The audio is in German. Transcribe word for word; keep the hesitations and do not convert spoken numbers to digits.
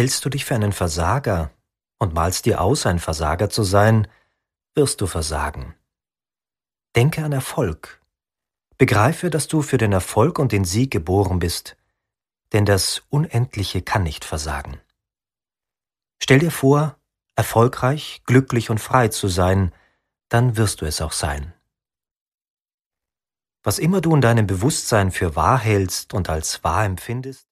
Hältst du dich für einen Versager und malst dir aus, ein Versager zu sein, wirst du versagen. Denke an Erfolg. Begreife, dass du für den Erfolg und den Sieg geboren bist, denn das Unendliche kann nicht versagen. Stell dir vor, erfolgreich, glücklich und frei zu sein, dann wirst du es auch sein. Was immer du in deinem Bewusstsein für wahr hältst und als wahr empfindest,